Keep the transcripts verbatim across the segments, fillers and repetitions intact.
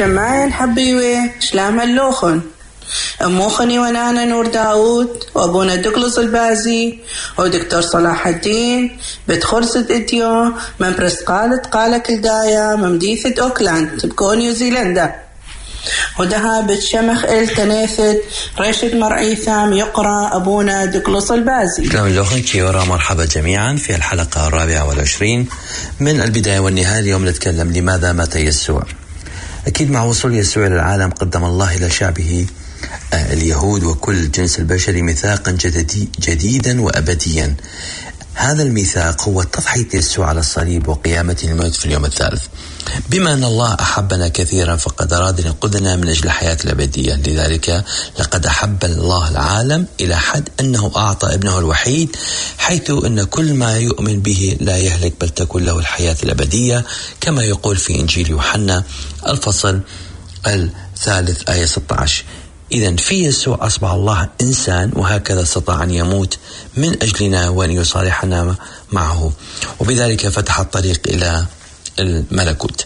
شماين حبيوي شلام اللوخن أموخني ونانا نور داود وأبونا دوغلاس البازي ودكتور صلاح الدين بتخرصة إديو من برسقالة قالة كلدايا ممديثة أوكلاند بكون نيوزيلندا ودها بتشمخ التناثد رشد مرعيثام يقرأ أبونا دوغلاس البازي. سلام اللوخن كيورا، مرحبا جميعا في الحلقة الرابعة والعشرين من البداية والنهاية. اليوم نتكلم لماذا مات يسوع. أكيد مع وصول يسوع إلى العالم قدم الله إلى شعبه اليهود وكل الجنس البشري ميثاقا جديد جديدا وأبديا. هذا الميثاق هو تضحية يسوع على الصليب وقيامته الموت في اليوم الثالث. بما أن الله أحبنا كثيرا فقد أراد أن ينقذنا من أجل الحياة الأبدية، لذلك لقد أحب الله العالم إلى حد أنه أعطى ابنه الوحيد، حيث أن كل ما يؤمن به لا يهلك بل تكون له الحياة الأبدية، كما يقول في إنجيل يوحنا الفصل الثالث آية ستة عشر. إذن في يسوع أصبح الله إنسان، وهكذا استطاع أن يموت من أجلنا وأن يصالحنا معه، وبذلك فتح الطريق إلى الملكوت.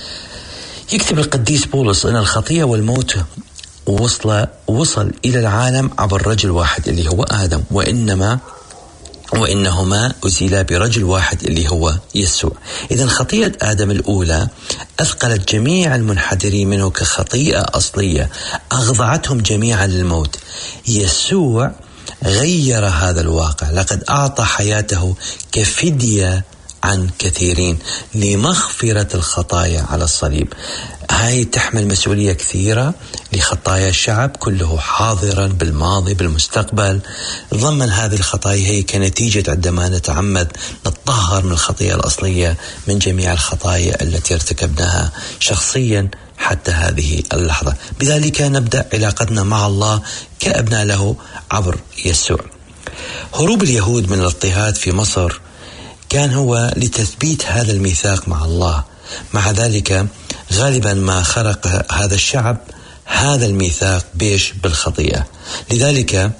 يكتب القديس بولس أن الخطية والموت وصل وصل إلى العالم عبر رجل واحد اللي هو آدم، وإنما وإنهما أزيلا برجل واحد اللي هو يسوع. إذن خطيئة آدم الأولى أثقلت جميع المنحدرين منه كخطيئة أصلية، أخضعتهم جميعا للموت. يسوع غير هذا الواقع، لقد أعطى حياته كفدية عن كثيرين لمغفرة الخطايا على الصليب. هاي تحمل مسؤولية كثيرة لخطايا الشعب كله، حاضرا بالماضي بالمستقبل. ضمن هذه الخطايا هي كنتيجة عندما نتعمد نتطهر من الخطيئة الأصلية من جميع الخطايا التي ارتكبناها شخصيا حتى هذه اللحظة. بذلك نبدأ علاقتنا مع الله كأبناء له عبر يسوع. هروب اليهود من الاضطهاد في مصر كان هو لتثبيت هذا الميثاق مع الله. مع ذلك غالبا ما خرق هذا الشعب هذا الميثاق بيش بالخطيئة. لذلك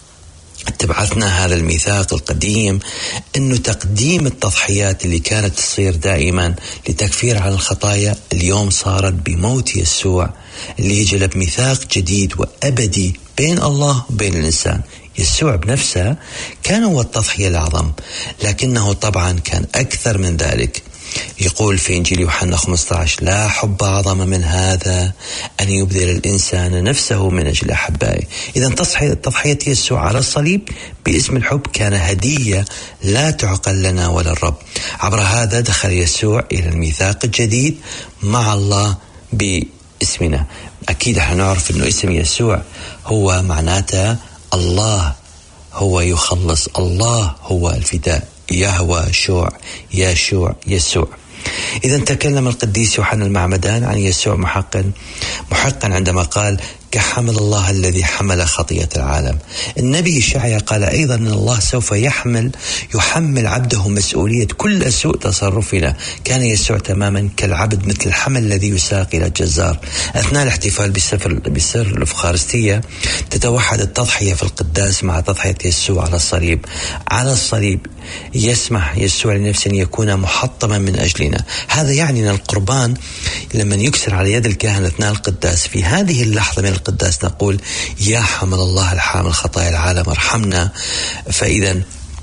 تبعثنا هذا الميثاق القديم أنه تقديم التضحيات اللي كانت تصير دائما لتكفير عن الخطايا اليوم صارت بموت يسوع، اللي يجلب ميثاق جديد وأبدي بين الله وبين الإنسان. يسوع بنفسه كان هو التضحية الأعظم، لكنه طبعا كان أكثر من ذلك. يقول في إنجيل يوحنا خمسة عشر: لا حب أعظم من هذا أن يبذل الإنسان نفسه من أجل أحبائه. إذا تضحية يسوع على الصليب باسم الحب كان هدية لا تعقل لنا ولا الرب. عبر هذا دخل يسوع إلى الميثاق الجديد مع الله باسمنا. أكيد احنا نعرف أنه اسم يسوع هو معناته الله هو يخلص، الله هو الفداء، يهوى شوع يشوع يسوع. إذا تكلم القديس يوحنا المعمدان عن يسوع محقا محقا عندما قال: كحمل الله الذي حمل خطية العالم. النبي إشعياء قال أيضا أن الله سوف يحمل يحمل عبده مسؤولية كل سوء تصرفنا. كان يسوع تماما كالعبد مثل الحمل الذي يساق إلى الجزار. أثناء الاحتفال بسفر بسر الأفخارستية تتوحد التضحية في القداس مع تضحية يسوع على الصليب. على الصليب يسمح يسوع لنفسه أن يكون محطما من أجلنا. هذا يعني أن القربان لما يكسر على يد الكاهن أثناء القداس، في هذه اللحظة من القداس نقول: يا حمل الله الحامل خطايا العالم ارحمنا. فإذا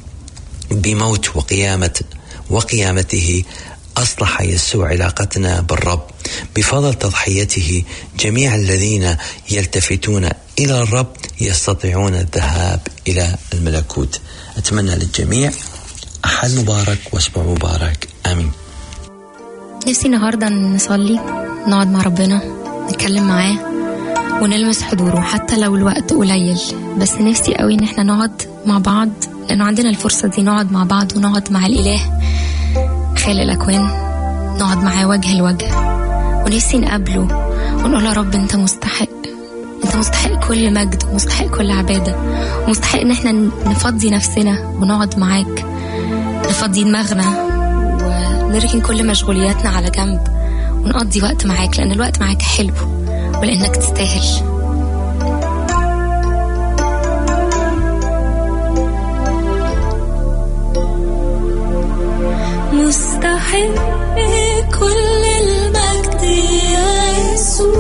بموت وقيامة وقيامته أصلح يسوع علاقتنا بالرب. بفضل تضحيته جميع الذين يلتفتون إلى الرب يستطيعون الذهاب إلى الملكوت. أتمنى للجميع أحد مبارك وأسبوع مبارك. آمين. نفسي النهاردة نصلي، نقعد مع ربنا، نتكلم معاه ونلمس حضوره حتى لو الوقت قليل، بس نفسي قوي ان احنا نقعد مع بعض، لانه عندنا الفرصة دي نقعد مع بعض ونقعد مع الإله خالق الأكوان، نقعد معاه وجه لوجه، ونفسي نقابله ونقول: يا رب انت مستحق، انت مستحق كل مجد ومستحق كل عبادة، ومستحق ان احنا نفضي نفسنا ونقعد معاك، نفضي دماغنا ونركن كل مشغولياتنا على جنب ونقضي وقت معاك، لأن الوقت معاك حلو ولأنك تستاهل. مستحق كل المجد يا يسوع.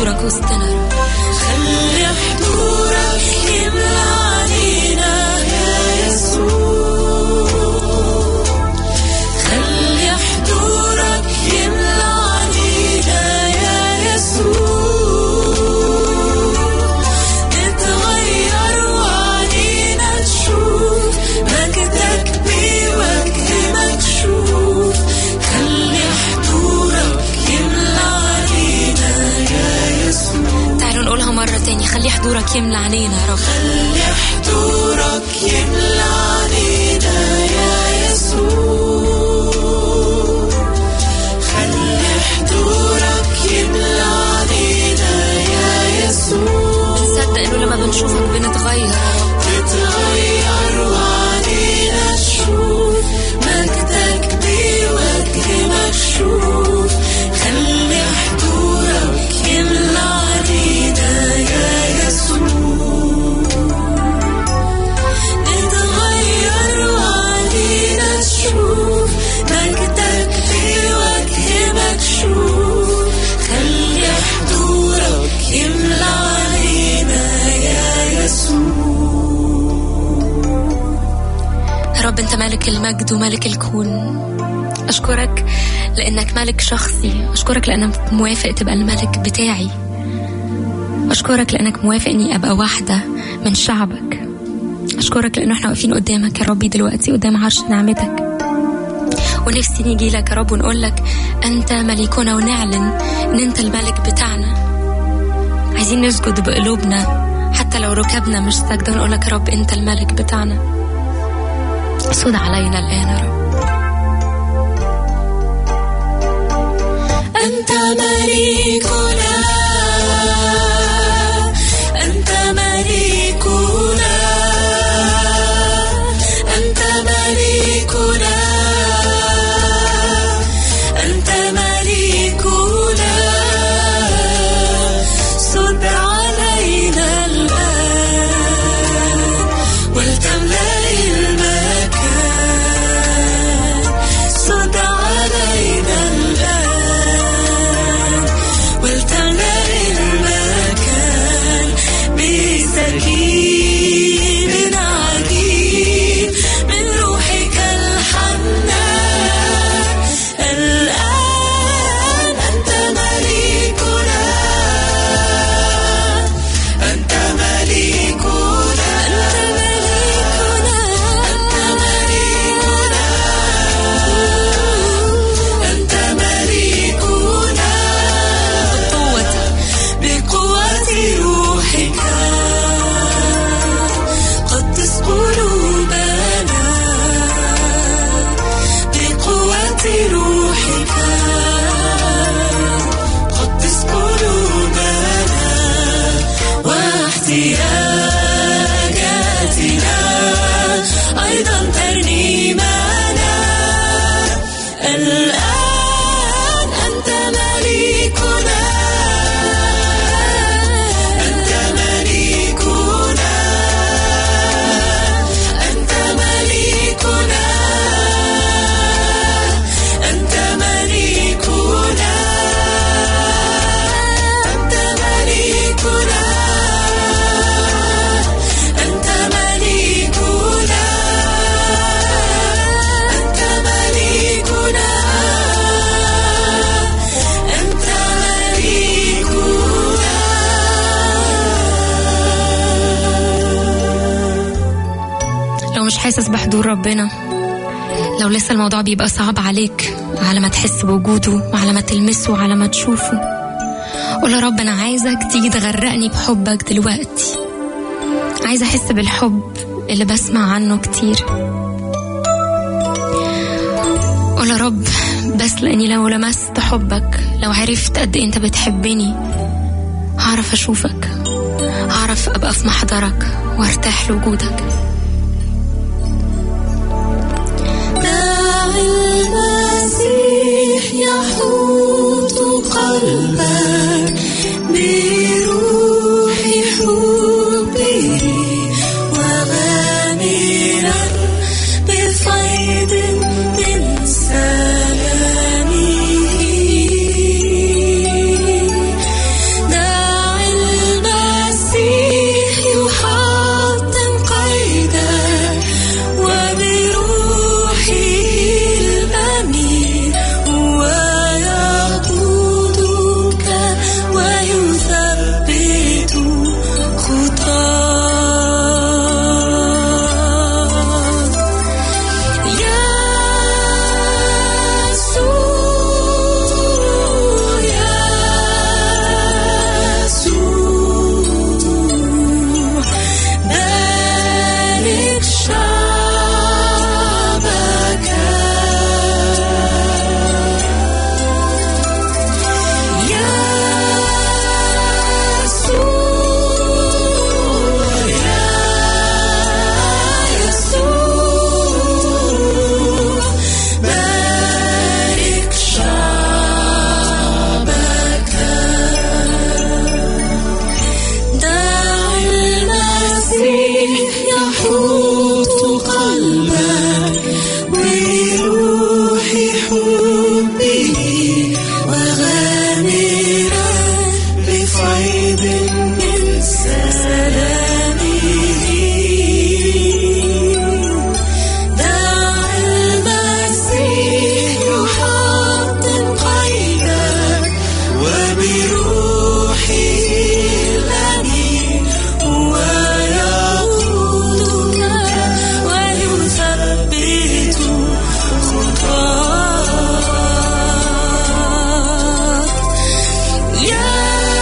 حضورك وسطنا. خلي حضورك يملى علينا يا يسوع، خلي حضورك يملى علينا يا يسوع، نتغير وعلينا تشوف مجدك بوجه مكشوف. خلي حضورك يملى علينا يا يسوع. تعالوا نقولها مرة تاني، خلي حضورك يملى علينا يا رب. خلي حضورك يملى علينا يا يسوع، خلي حضورك يملى علينا يا يسوع. نصدق انه لما بنشوفك بنتغير يا رب، تتغير وعلينا تشوف مجدك بوجه مكشوف. خلي حضورك يملى علينا يا يسوع، نتغير وعلينا تشوف مجدك بوجه مكشوف. خلي حضورك يملى علينا يا يسوع. يا رب انت مالك المجد ومالك الكون. اشكرك لانك مالك شخصي، اشكرك لانك موافق تبقى الملك بتاعي، اشكرك لانك موافق اني ابقى واحدة من شعبك. اشكرك لانه احنا واقفين قدامك يا ربي دلوقتي قدام عرش نعمتك، ونفسي نيجي لك يا رب ونقول لك انت ملكنا، ونعلن ان انت الملك بتاعنا. عايزين نسجد بقلوبنا حتى لو ركبنا مش ساجدة، ونقول لك يا رب انت الملك بتاعنا. سود علينا الآن يا رب. أنت ملكنا، أنت ملكنا، أنت ملكنا، أنت ملكنا. صد علينا الآن ولتملأ المكان. صد علينا الآن ولتملأ المكان بسكيب عجيب من روحك الحنان. الآن أنت ملكنا، أنت ملكنا، أنت ملكنا، أنت ملكنا. بقوة روحك قدس قلوبنا، بقوة روحك قدس قلوبنا واحتياجاتنا أيضا ترنيمنا. الآن أنت ملكنا، أنت ملكنا، أنت ملكنا، أنت ملكنا، أنت ملكنا، أنت ملكنا، أنت ملكنا، أنت ملكنا. لو مش حاسس بحضور ربنا، لو لسه الموضوع بيبقى صعب عليك على ما تحس بوجوده وعلى ما تلمسه وعلى ما تشوفه، قول يا رب أنا عايزك تيجي تغرقني بحبك دلوقتي. عايزة أحس بالحب اللي بسمع عنه كتير. قول يا رب بس لأني لو لمست حبك، لو عرفت قد إيه أنت بتحبني، هعرف أشوفك، هعرف أبقى في محضرك وارتاح لوجودك. المسيح يحوط قلبك بروح حبه وغامرا بفيض من سلامه. بفيض من سلامه دع المسيح يحطم قيدك وبروحه الأمين هو يقودك ويثبت خطاك يا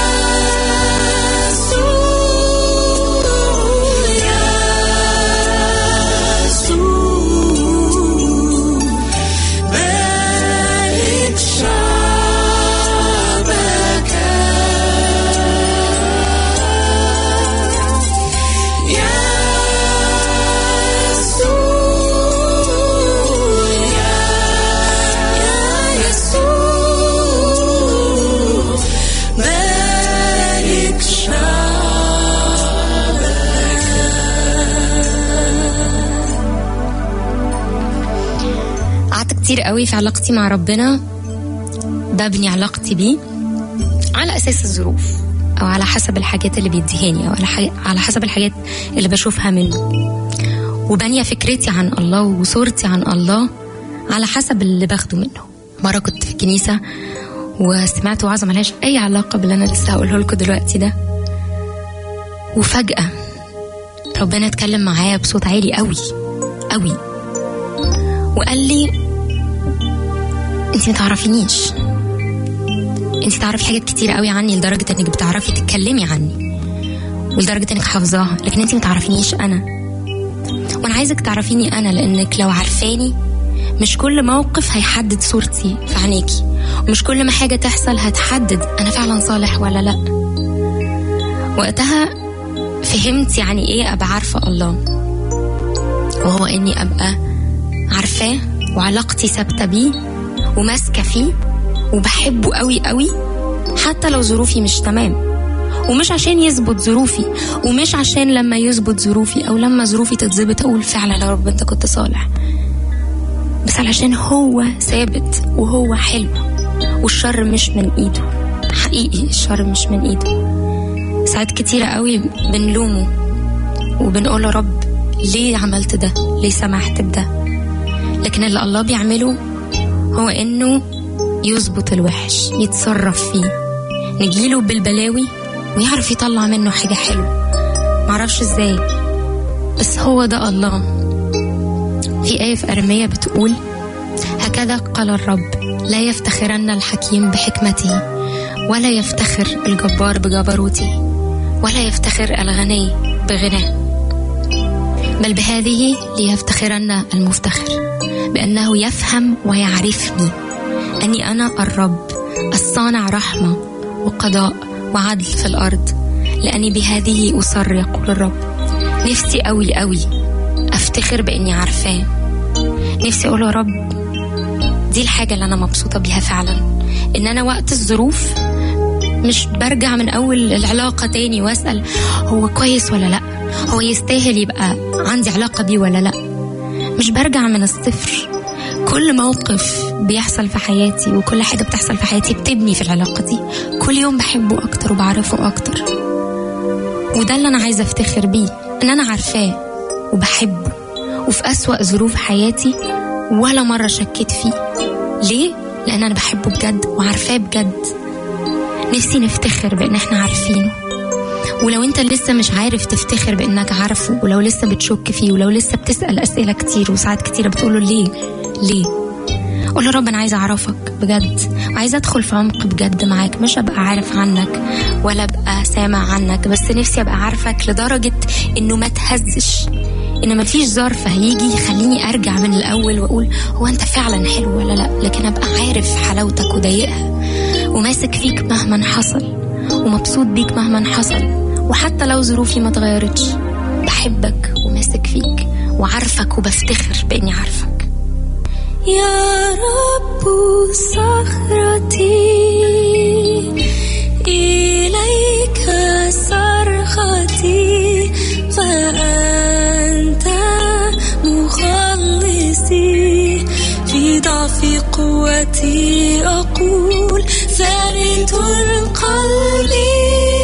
كتير قوي في علاقتي مع ربنا ببني علاقتي بيه على أساس الظروف أو على حسب الحاجات اللي بيديهاني أو على حسب الحاجات اللي بشوفها منه، وبني فكرتي عن الله وصورتي عن الله على حسب اللي باخده منه. مرة كنت في الكنيسة وسمعت وعظة ملهاش أي علاقة باللي أنا لسه هقوله لكم دلوقتي ده، وفجأة ربنا اتكلم معايا بصوت عالي قوي قوي وقال لي انتي متعرفينيش، انتي تعرفي حاجات كتير قوي عني لدرجة انك بتعرفي تتكلمي عني ولدرجة انك حافظاها، لكن انتي متعرفينيش انا، وانا عايزك تعرفيني انا، لانك لو عارفاني مش كل موقف هيحدد صورتي في عينيكي، ومش كل ما حاجة تحصل هتحدد انا فعلا صالح ولا لا. وقتها فهمت يعني ايه ابقى عارفة الله، وهو اني ابقى عارفاه وعلاقتي ثابتة بيه وماسكة فيه وبحبه قوي قوي حتى لو ظروفي مش تمام، ومش عشان يزبط ظروفي، ومش عشان لما يزبط ظروفي او لما ظروفي تتزبط اقول فعلا يا رب انت كنت صالح، بس علشان هو ثابت وهو حلو والشر مش من ايده. حقيقي الشر مش من ايده. ساعات كتيرة قوي بنلومه وبنقول يا رب ليه عملت ده، ليه سمحت بده، لكن اللي الله بيعمله هو انه يظبط الوحش، يتصرف فيه، نجيله بالبلاوي ويعرف يطلع منه حاجة حلوة. معرفش ازاي بس هو ده الله. في آية في أرمية بتقول هكذا قال الرب لا يفتخرن الحكيم بحكمته ولا يفتخر الجبار بجبروته ولا يفتخر الغني بغناه، بل بهذه ليفتخرن المفتخر بأنه يفهم ويعرفني أني أنا الرب الصانع رحمة وقضاء وعدل في الأرض، لأني بهذه أصر يقول الرب. نفسي قوي قوي أفتخر بأني عارفاه، نفسي أقول يا رب دي الحاجة اللي أنا مبسوطة بيها فعلا، إن أنا وقت الظروف مش برجع من أول العلاقة تاني وأسأل هو كويس ولا لأ، هو يستاهل يبقى عندي علاقة بيه ولا لأ. مش برجع من الصفر. كل موقف بيحصل في حياتي وكل حاجة بتحصل في حياتي بتبني في العلاقة دي، كل يوم بحبه أكتر وبعرفه أكتر، وده اللي أنا عايزة أفتخر بيه، إن أنا عارفاه وبحبه وفي أسوأ ظروف حياتي ولا مرة شكيت فيه. ليه؟ لأن أنا بحبه بجد وعارفاه بجد. نفسي نفتخر بأن احنا عارفينه. ولو انت لسه مش عارف تفتخر بأنك عارفه، ولو لسه بتشك فيه، ولو لسه بتسأل أسئلة كتير وساعات كتيرة بتقوله ليه ليه قول يا رب أنا عايزة أعرفك بجد، وعايزة أدخل في عمق بجد معاك، مش أبقى عارف عنك ولا أبقى سامع عنك، بس نفسي أبقى عارفك لدرجة إنه ما تهزش، إن ما فيش ظرف هيجي يخليني أرجع من الأول وأقول هو أنت فعلا حلو ولا لأ، لكن أبقى عارف حلاوتك وضيقها وماسك فيك مهما حصل ومبسوط بيك مهما حصل، وحتى لو ظروفي ما تغيرتش بحبك وماسك فيك وعارفك وبفتخر بإني عارفك. يا رب صخرتي إليك صرختي، فأنت مخلصي في ضعف قوتي، أقول ثابت القلب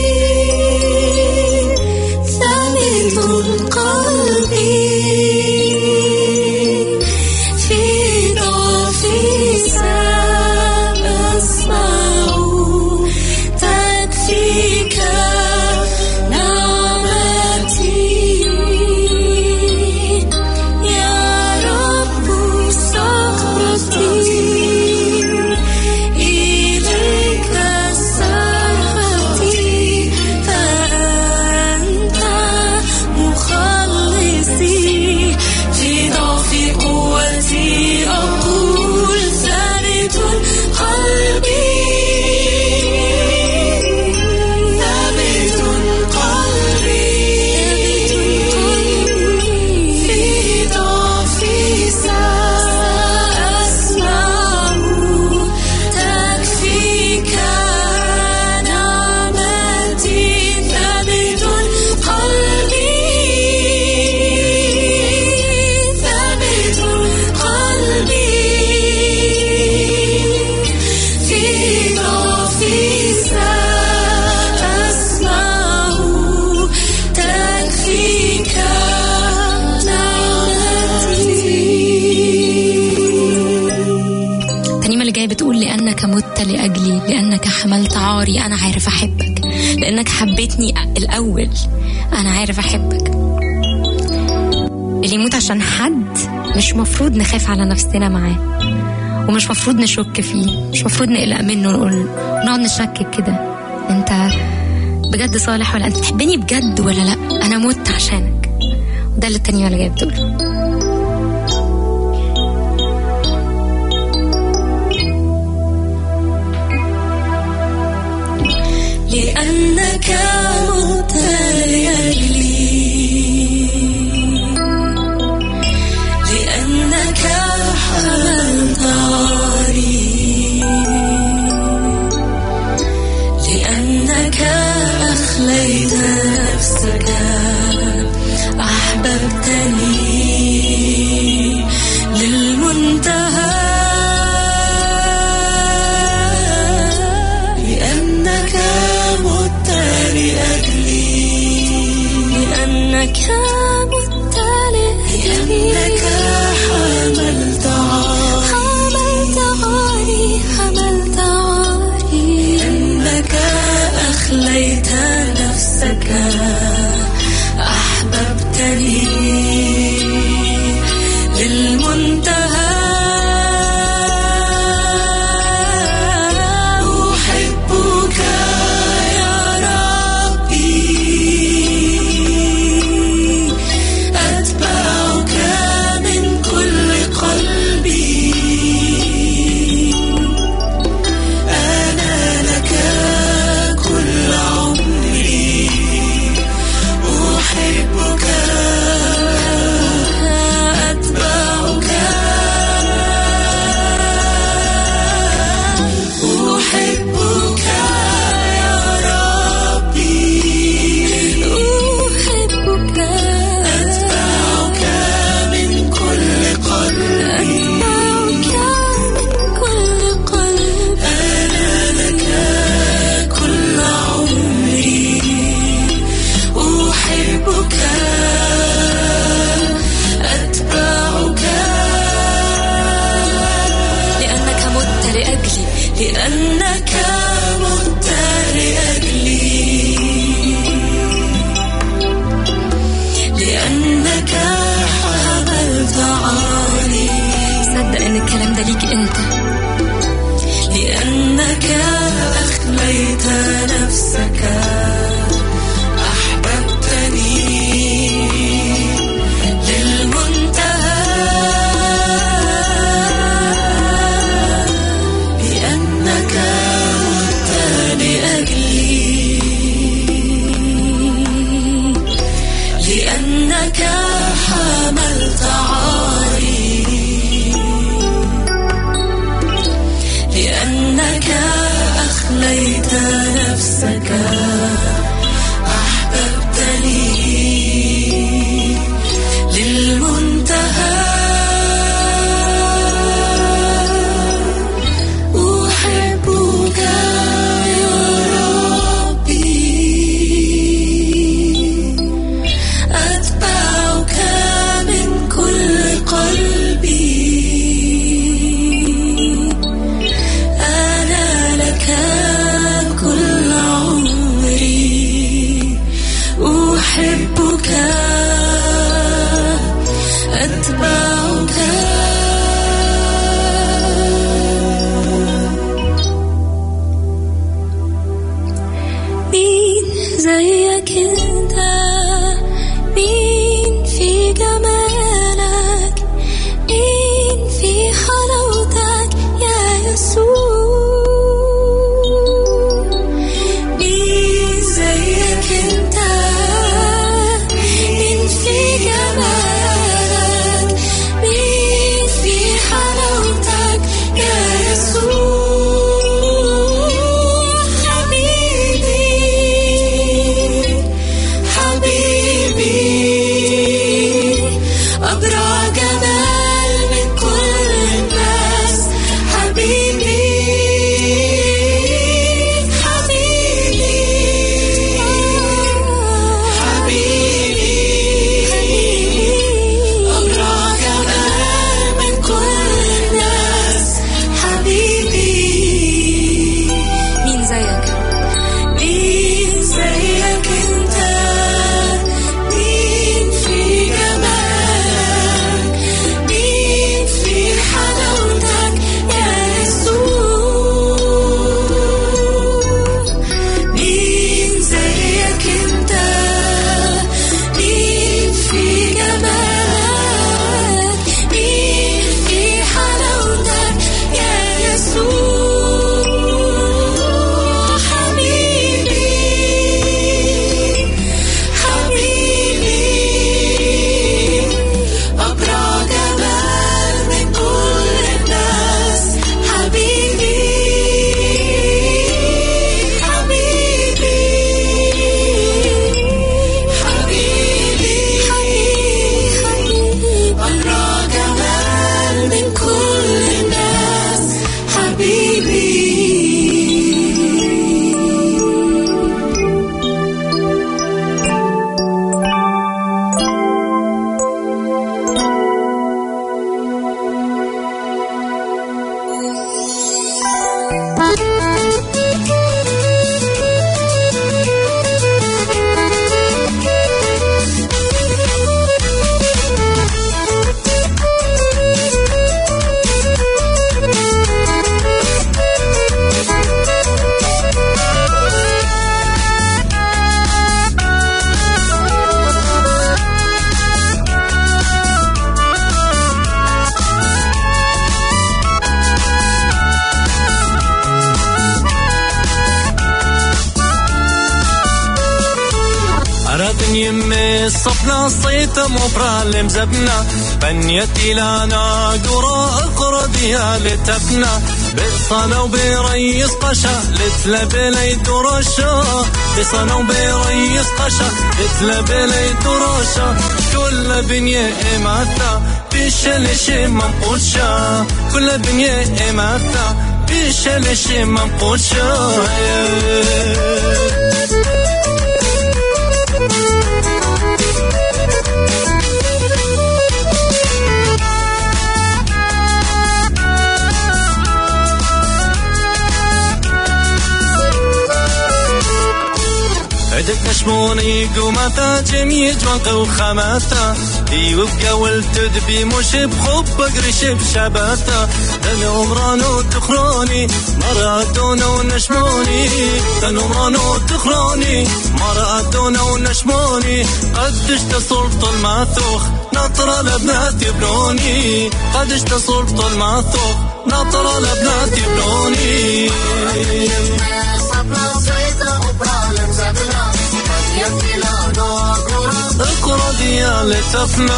حملت عاري. أنا عارف أحبك لأنك حبيتني الأول. أنا عارف أحبك. اللي يموت عشان حد مش مفروض نخاف على نفسنا معاه، ومش مفروض نشك فيه، مش مفروض نقلق منه ونقول نقعد نشكك كده انت بجد صالح ولا انت تحبني بجد ولا لا. انا مت عشانك. وده اللي التانية ولا جاي بتقوله. لأنك مت لأجلي، لأنك حملت عاري، لأنك أخليت نفسك أحببتني للمنتهى. لأنك مت لأجلي، لأنك مت لأجلي، لأنك حملت عاري، حملت عاري، حملت عاري، لأنك أخليت نفسك أحببتني للمنتهى. أحبك يا ربي، أتبعك من كل قلبي، أنا لك كل عمري. أحبك أتبعك، أحبك يا ربي، أحبك أتبعك من كل قلبي، أتبعك من كل قلبي، أنا لك كل عمري. أحبك أتبعك لأنك مت لأجلي، لأنك مت لأجلي، لأنك حملت عاري. صدق ان الكلام ده ليك انت. لأنك أخليت نفسك أحببتني للمنتهى. لأنك مت لأجلي، لأنك حملت عاري، لأنك أخليت نفسك أحببتني للمنتهى. أحبك يا ربي، أتبعك من كل قلبي، أنا لك كل عمري. أحبك أتبعك. مين زيك انت؟ مين في جمالك؟ مين في حلاوتك يا يسوع؟ مين زيك انت؟ مين في جمالك؟ مين في حلاوتك يا يسوع؟ حبيبي، حبيبي زادن يمي الصفنا صيتا مبرالم زبنا بنيتي لنا قرا اقربيا لتبنا بصنا وبريس قشا لتلبلي درشا بصنا وبريس قشا لتلبلي درشا كل بنيه اماتا بيشلش منقوشا كل بنيه اماتا بيشلش منقوشا عدت نشموني قومتا جميع جوانق وخاماتا يوبقى والتدبي مش بخب قريش بشباتا دنو مرانو تخروني مراتونا ونشموني دنو مرانو تخروني مراتونا ونشموني قدش تصلت الماثوخ نطر لبنات يبنوني قدش تصلت الماثوخ نطر لبنات يبنوني اقرا ديالي تفنى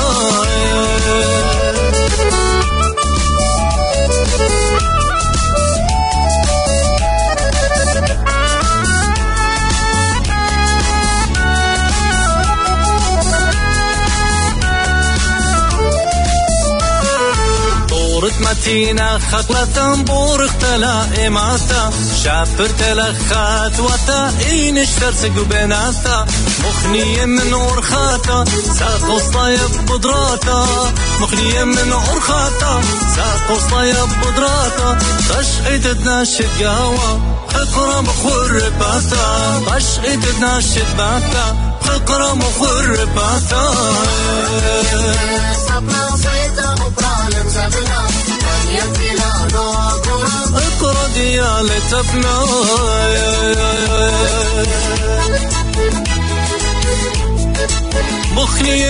متينة خطلة بورخ تلا إماتا شابر تلخات وتا إين اشترسق بناتا مخنية من أورخاتا ساقو صايب بدراتا مخنية من أورخاتا ساقو صايب بدراتا تشقيت تناشد قاوة خقرة مخور باتا تشقيت تناشد باتا خقرة مخور باتا صبنا صيتا وبرالم زبنا اقرا ديالي تفنى مخلي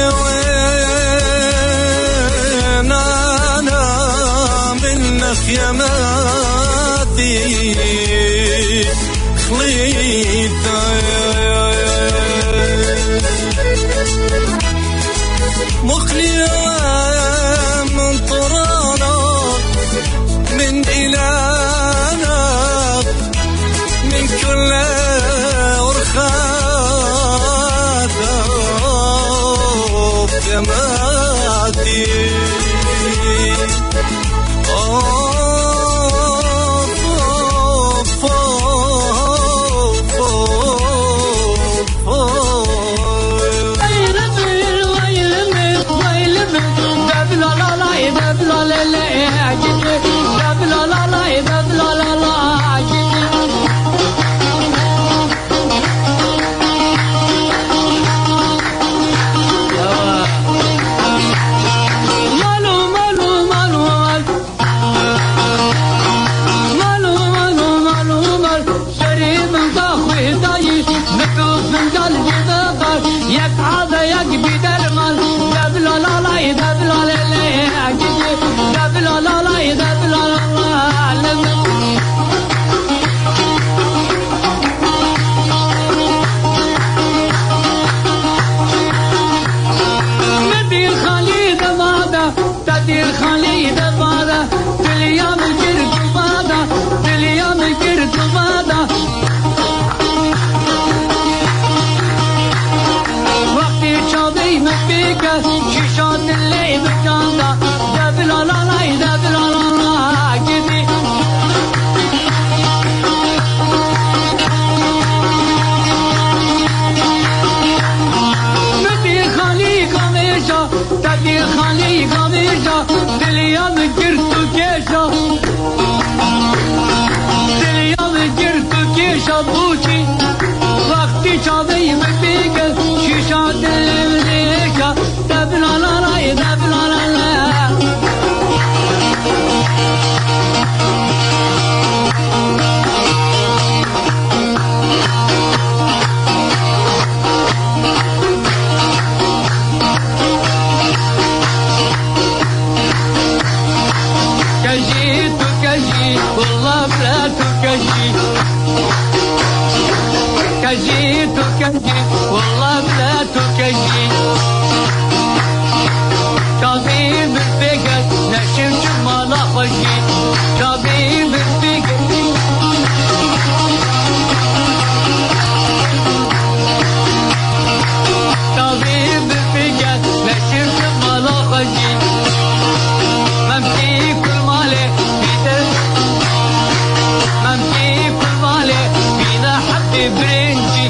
وين انا منك يا ماتي خليتا مخلي من طرانا من إلانا من كل أرخاذ بجمادي وقتی چاوی مبیگل شیشا دل ملیکا تبنا تكنجي والله بلا تكنجي طبيب الفقر نشم جمال خجي طبيب الفقر طبيب الفقر نشم جمال خجي ممتي كل مالي بيدر ممتي كل مالي بينا حد برنجي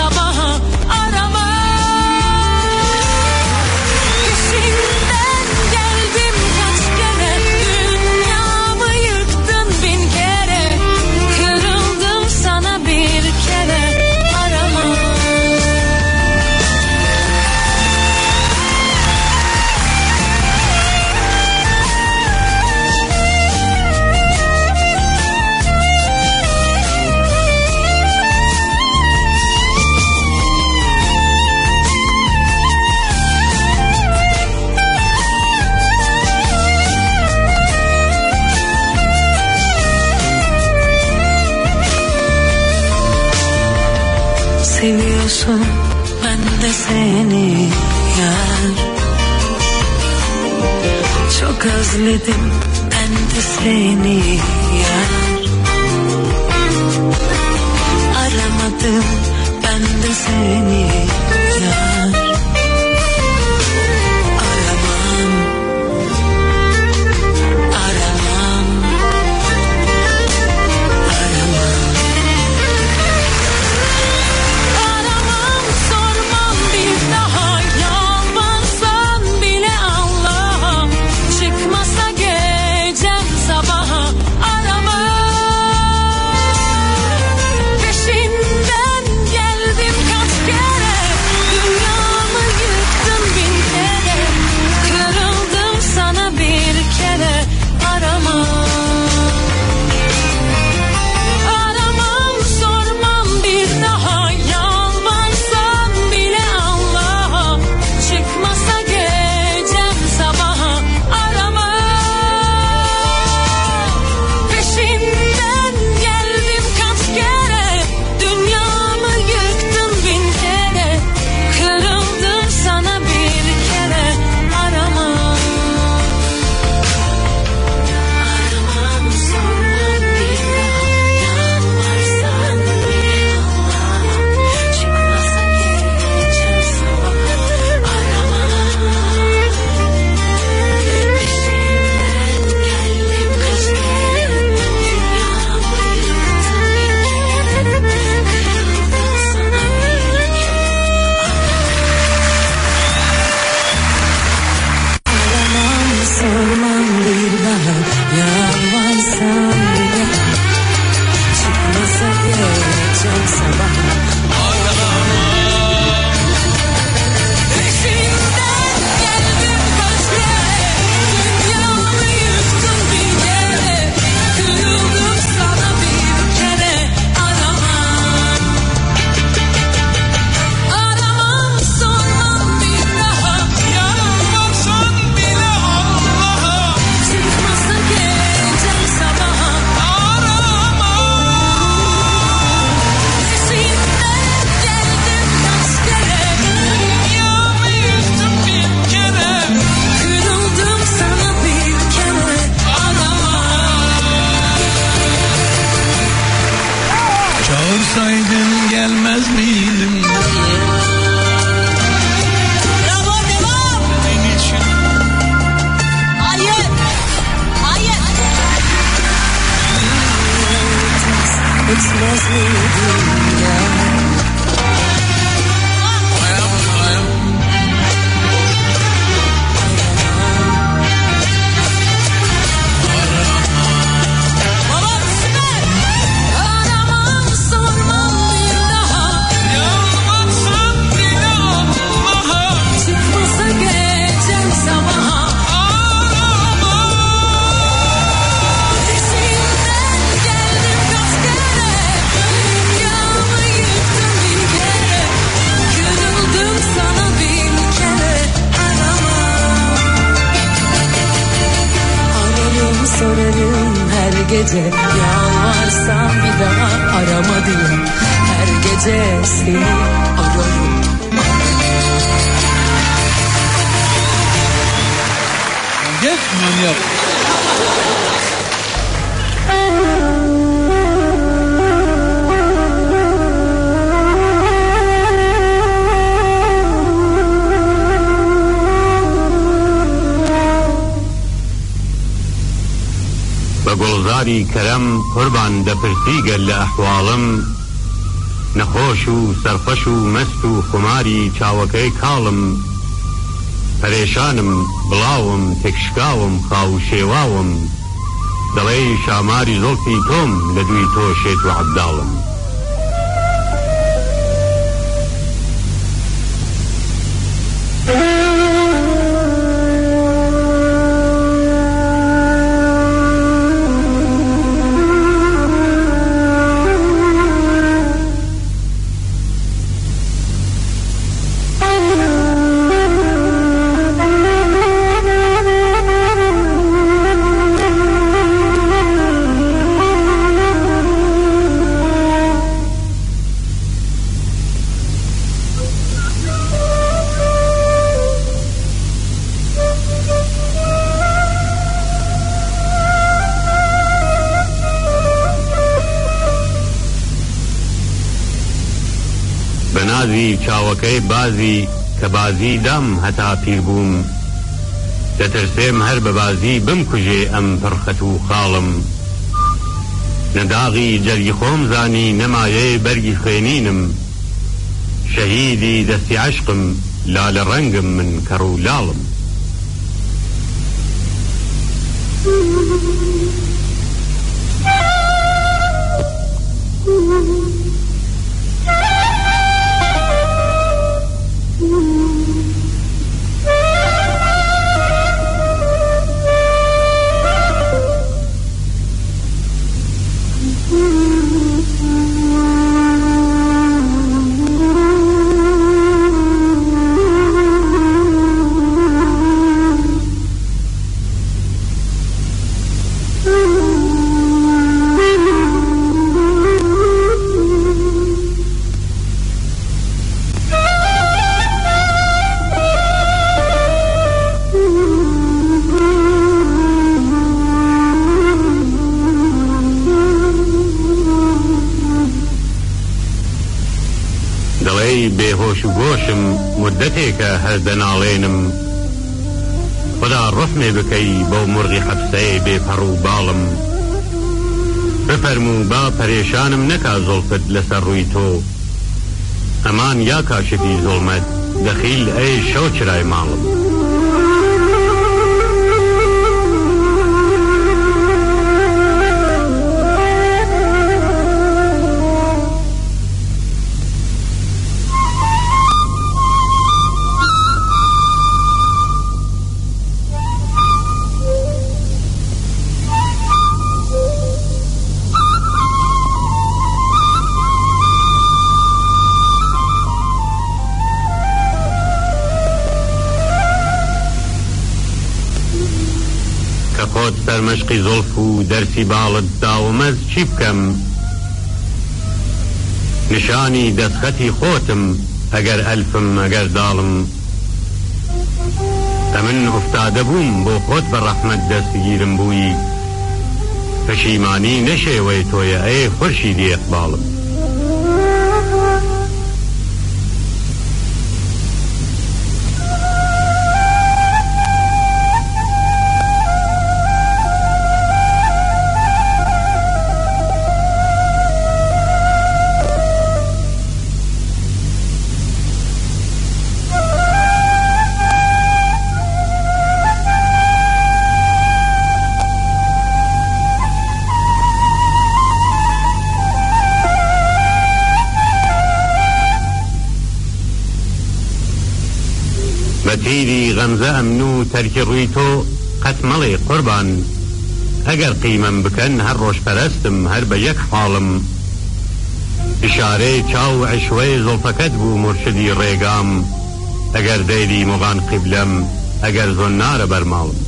Peşinden seviyorsun, ben de seni yar. Çok özledim, ben de seni yar. Aramadım, ben de seni yar. Aramam, aramam, aramam. Aramam, sormam bir daha, yalvarsan bile Allah'a. Çıkmasa gecem sabaha, aramam. Peşinden geldim kaç kere, dünyamı yıktım bin kere. Kırıldım sana bir kere, aramam. Aramam, sormam bir daha, yalvarsan bile Allah'a. Çıkmasa gecem sabaha, aramam. Peşinden geldim kaç kere, dünyamı yıktım bin kere. Kırıldım sana bir kere, aramam. Aramam, sormam bir daha, yalvarsan bile Allah'a. Çıkmasa gecem sabaha, aramam. Peşinden geldim kaç kere, dünyamı yıktım bin kere. Kırıldım sana bir kere, aramam, sormam bir daha, yalvarsam bile çıkmasa gecem sabaha, peşinden geldim kaç kere, dünyamı yıktım bin kere. Kırıldım sana bir kere, aramam. Aramam, sormam bir daha, yalvarsan bile Allah'a. Çıkmasa gecem sabaha, aramam. Peşinden geldim kaç kere, dünyamı yıktım bin kere. Kırıldım sana bir kere, aramam. Çağırsaydın gelmez miydim? Bravo, devam. Senin için Hayır, hayır. Etmez miydim ya? ayağım ayağım. Baba süper. Aramam, sormam bir daha, Yalvarsan bile Allah'a. çıkmasa gecem sabaha, peşinden geldim kaç kere, dünyamı yıktım bin kere. Kırıldım sana bin kere, aramam. Ararım sorarım her gece, yalvarsam bir daha arama diye. Her gece seni ararım. Gel manyak. بگلزاری کرم قربان دپرسی گل احوالم نخوش و سرخوش و مست و خماری چاوکی کالم پریشانم بلاوم تکشکاوم خاو شیواوم دلی شاماری زلفی توم لدوی تو شیط و عبدالم چاوەکەی بازی کە بازی دام هەتا پیر بووم دەترسێم هەر بە بازی بمکوژێ ئەم پڕخەت و خاڵم نەداغی جەرگی خۆم زانی نەمایەی بەرگی خوێنینم شەهیدی دەستی عەشقم لالە ڕەنگم من کەڕ و لاڵم بێهۆش و گۆشم مدەتێکە هەر دەناڵێنم خدا ڕحمێ بکەی بەو مرغی حەبسەیە بێپەڕ و باڵم بفەرموو با پەرێشانم نەکا زۆڵفت لەسەر ڕووی تۆ ئەمان یا کاشفی زۆڵمەت دەخیل ئەی شەو چرای ماڵم خۆت سەرمەشقی زۆڵف و دەرسی باڵت داومەز چی بکەم نیشانی دەستخەتی خۆتم ئەگەر ئەلفم ئەگەر داڵم ئەمن ئوفتادە بووم بۆ خۆت بە ڕەحمەت دەستگیرم بووی پەشیمانی نەشێوەی تۆیە ئەی خورشیدی ئیقباڵم بەتیری غەمزە ئەمن و تەرکی ڕووی تۆ قەت مەڵێ قوربان ئەگەر قیمەم بکەن هەر ڕۆژپەرەستم هەر بە یەک حاڵم ئیشارەی چاو عشوەی زۆڵفەکەت بوو مرشدی ڕێگام ئەگەر دەیری موغان قیبلەم ئەگەر زۆنارە بەرماڵم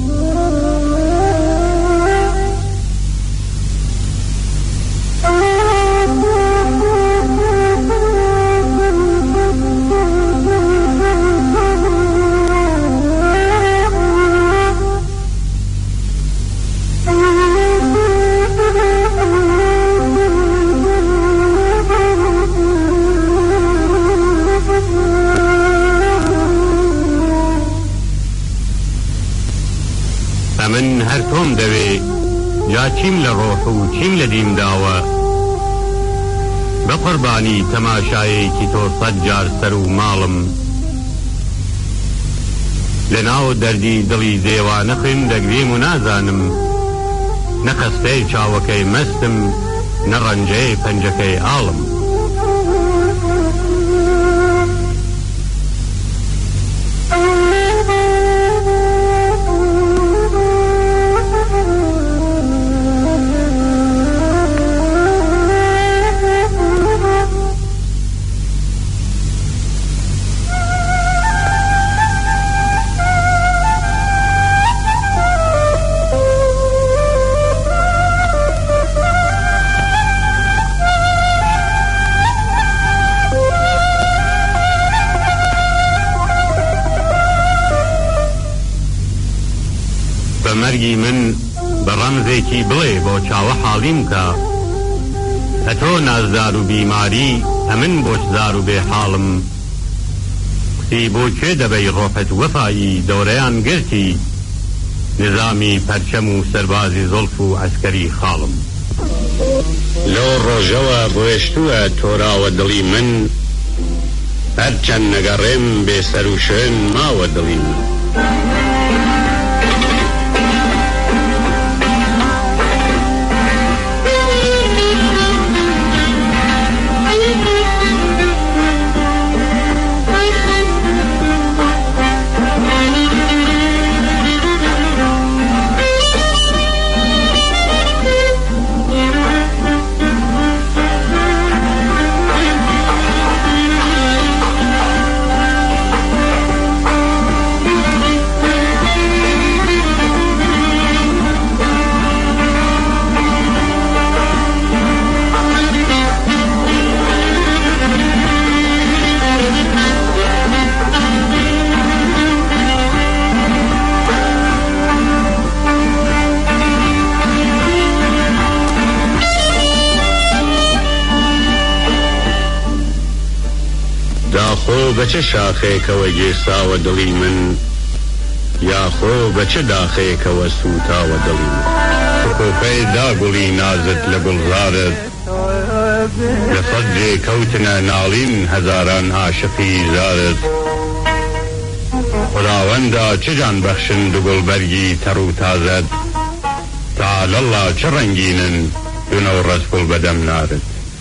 من هەر تۆم دەوێ جا چیم لە ڕۆح و چیم لە دیم داوە بە قوربانی تەماشایەکی تۆ سەد جار سەر و ماڵم لە ناو دەردی دڵی دێوانە خوێن دەگریم و نازانم نە خەستەی چاوەکەی مەستم نە ڕەنجەی پەنجەکەی ئاڵم مەرگی من بە ڕەمزێکی بڵێ بۆ چاوە حاڵیم کە ئەتۆ نازدار و بیماری ئەمن بۆچدار و بێ حاڵم وەختی بۆ کێ دەبەی ڕۆحت وەفایی دەورەیان گرتی نظامی پەرچەم و سەربازی زۆڵف و عەسکەری خاڵم لەو ڕۆژەوە بۆێشتووە تۆراوە دڵی من هەرچەند نەگەڕێم بێسەر و شوێن ماوە دڵی من خۆ بەچە شاخێکەوە گێساوە دڵی من یاخۆ بەچە داخێکەوە سوتاوە دڵی من خۆپەی داگوڵی نازت لە گوڵزارت لە سەد جێکەوتنە ناڵین هەزاران عاشقی زارت خداوەندا چ جان بەخشن دوگوڵبەرگی تەڕ و تازت تعالی الله چ ڕەنگینن دونە و ڕەسپڵ بەدەم نارت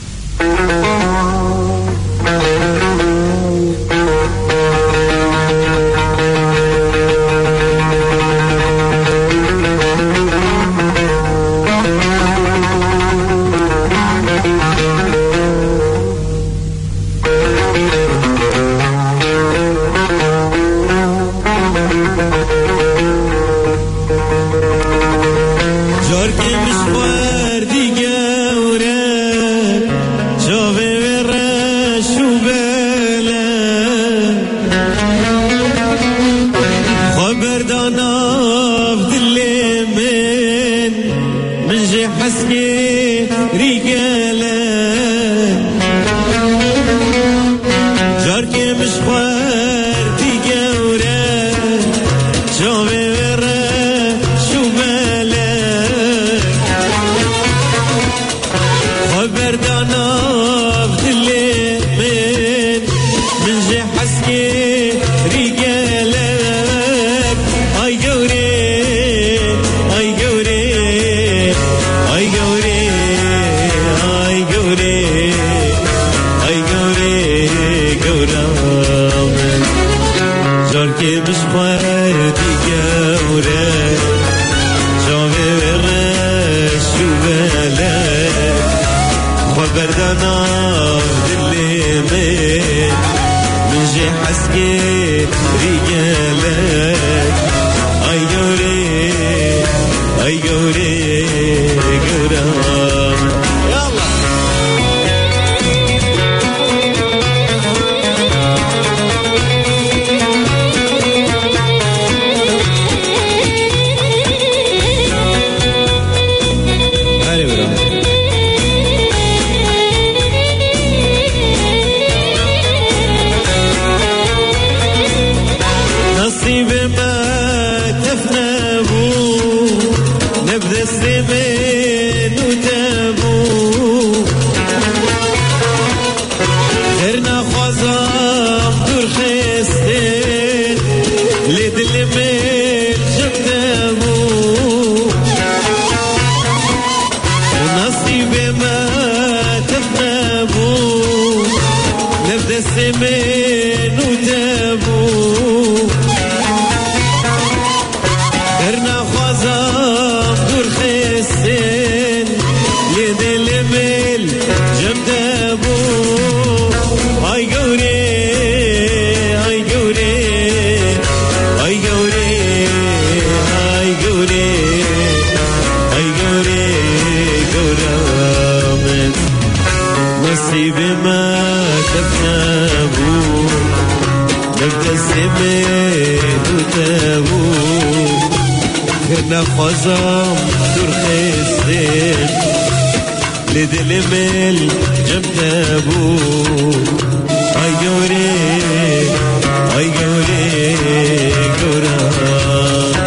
نخوازم دور خستن لدل مل جمع بو آی گوری آی گوره گوران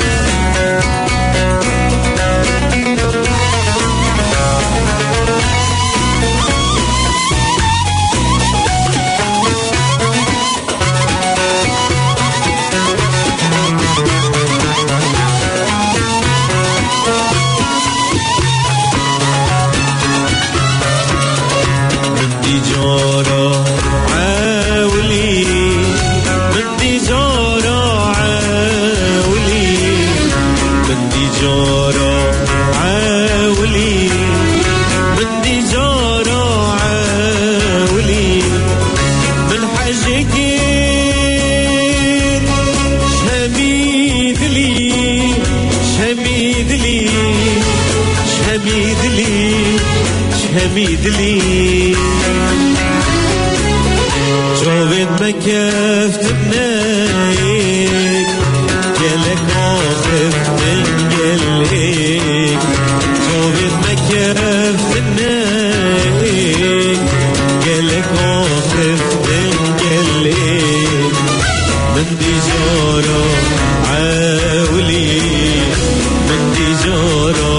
دلي جوبت مكفت بنايك قالك واخف من قلبك جوبت مكفت بنايك قالك واخف من قلبك من دي جارة عاولي من دي جارة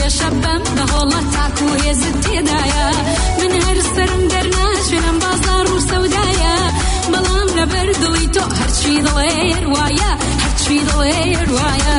شەبەم بە هۆڵە تاک و هێزت تێدایە من هەر سرم دەرناچێنم بازار و سەودایە بەڵام لەبەر دڵی تۆ هەرچی دڵێ وایە هەرچی دڵێ وایە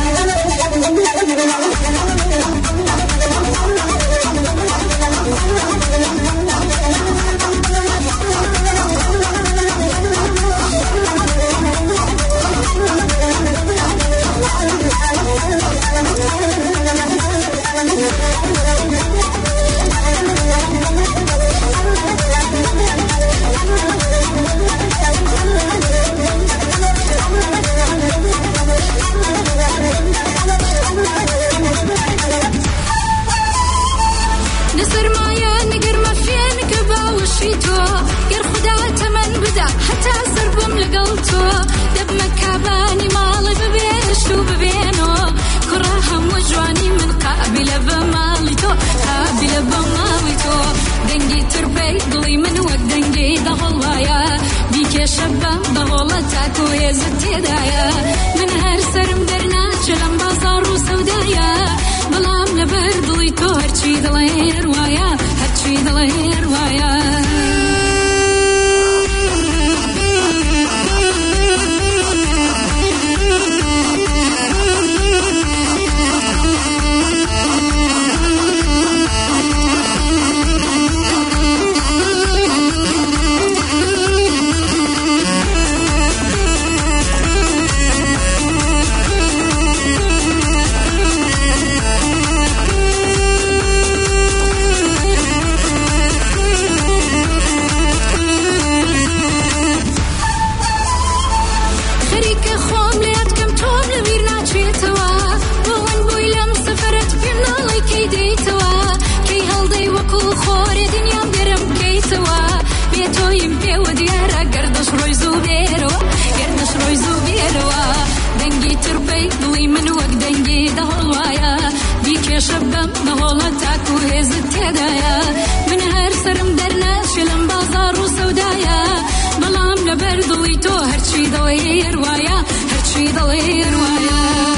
نسرمایە نگەرمە فێن کە باوشی تۆ گەر خوددا تەمەن بدا هەتا سەر بم لەگەڵ تۆ دەبمە کابانی ماڵی ببێش و ببێنەوە کوڕە هەموو جوانی من قابلە بە ماڵی تۆ قابلە بە ماڵی تۆ دەنگی تربەی دڵی من وەک دەنگی دەهەڵوایە بیکێشە بە بەهۆڵە تاک و هێزت تێدایە من هەر سەرم دەرناچێ لەم بازاڕ و سەودایە بەڵام لەبەر دڵی تۆ هەرچی دڵێ وایە هەرچی دڵێ وایە شەبەم بەهۆڵە تاک و هێزت تێدایە من هەر سرم دەرناچێ لەم بازاڕ و سەودایە بەڵام لەبەر دڵی تۆ هەرچی دڵێ وایە هەرچی دڵێ وایە